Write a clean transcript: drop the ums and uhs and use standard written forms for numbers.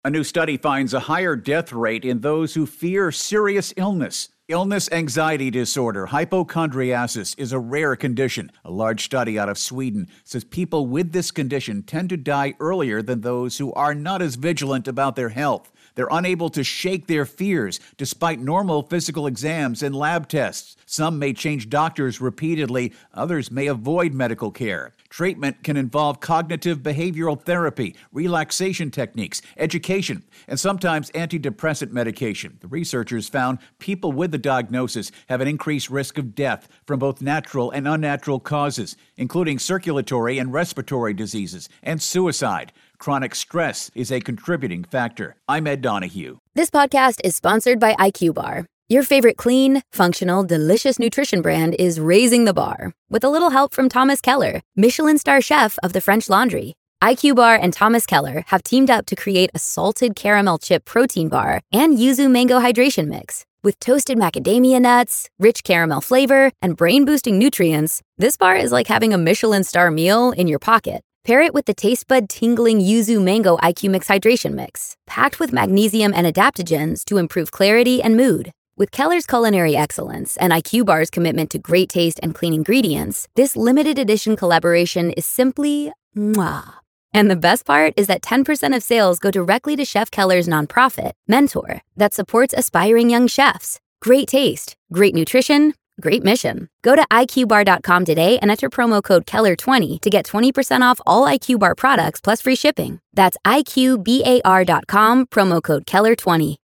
A new study finds a higher death rate in those who fear serious illness. Illness anxiety disorder, hypochondriasis, is a rare condition. A large study out of Sweden says people with this condition tend to die earlier than those who are not as vigilant about their health. They're unable to shake their fears despite normal physical exams and lab tests. Some may change doctors repeatedly, others may avoid medical care. Treatment can involve cognitive behavioral therapy, relaxation techniques, education, and sometimes antidepressant medication. The researchers found people with the diagnosis have an increased risk of death from both natural and unnatural causes, including circulatory and respiratory diseases and suicide. Chronic stress is a contributing factor. I'm Ed Donahue. This podcast is sponsored by IQ Bar. Your favorite clean, functional, delicious nutrition brand is raising the bar with a little help from Thomas Keller, Michelin star chef of the French Laundry. IQ Bar and Thomas Keller have teamed up to create a salted caramel chip protein bar and yuzu mango hydration mix. With toasted macadamia nuts, rich caramel flavor, and brain-boosting nutrients, this bar is like having a Michelin star meal in your pocket. Pair it with the taste bud tingling yuzu mango IQ Mix hydration mix, packed with magnesium and adaptogens to improve clarity and mood. With Keller's culinary excellence and IQ Bar's commitment to great taste and clean ingredients, this limited edition collaboration is simply mwah. And the best part is that 10% of sales go directly to Chef Keller's nonprofit, Mentor, that supports aspiring young chefs. Great taste, great nutrition, great mission. Go to IQBar.com today and enter promo code Keller20 to get 20% off all IQ Bar products plus free shipping. That's IQBAR.com, promo code Keller20.